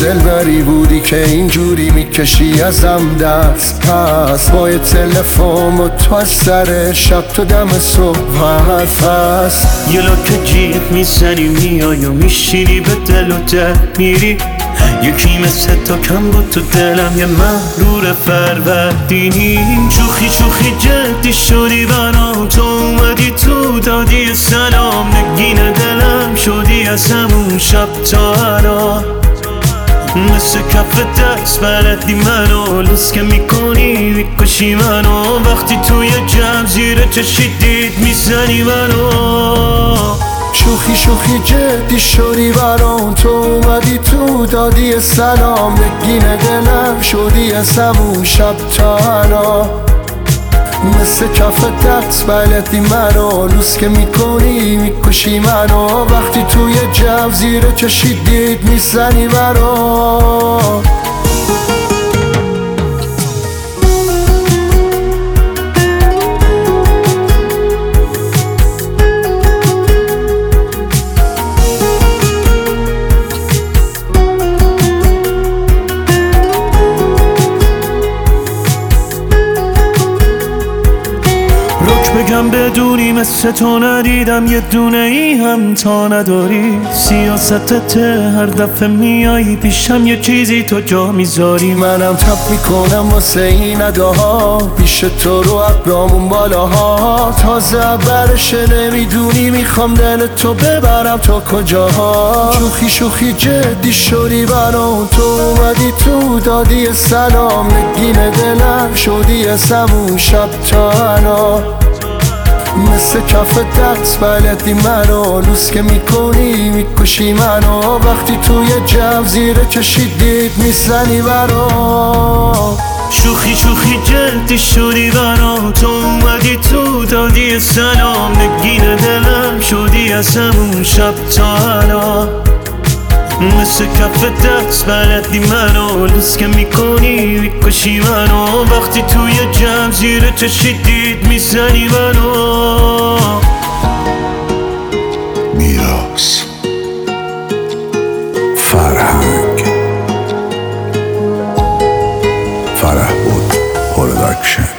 دلبری بودی که اینجوری میکشی ازم دست پس با یه تلفن و تو از سر شب تو دم صبح حرف هست. یه لاک جیغ میزنی میای و میشینی به دل و ده میری، یکی مثل تا کم بود تو دلم، یه مغرور فروردینی. شوخی جدی شدی برام، تو اومدی تو دادی سلام، نگین دلم شدی از همون شب تا الان. مثل کف دست بلدی منو، لوس که میکنی میکشی منو، وقتی توی جمع زیر چشی دید میزنی منو. شوخی جدی شدی برام، تو اومدی تو دادی سلام، نگین دلم شدی از همون شب تا الان. مثل کف دست بلدی منو، لوس که میکنی میکشی منو، وقتی توی جمع زیر چشی دید میزنی برام. بگم بدونی مثل تو ندیدم یه دونه ای هم تا نداری، سیاستت هر دفعه میایی پیشم یه چیزی تو جا میذاری. منم تب میکنم واسه این اداها، پیش تو رو ابرامون بالاها، تازه برشه نمیدونی میخوام دل تو ببرم تا کجاها. شوخی جدی شدی برام، تو اومدی تو دادی سلام، نگین دلم شدی از همون شب تا الان. مثل کف دست بلدی منو، لوس که میکنی میکشی منو، وقتی توی جمع زیر چشی دید میزنی برام. شوخی جدی شدی برام، تو اومدی تو دادی سلام، نگین دلم شدی از همون شب تا الان. مثل کف دست بلدی منو، لوس که میکنی میکشی منو، وقتی توی جمع زیر چشی دید میزنی منو. میراث فرهنگ فرح بود پروداکشن.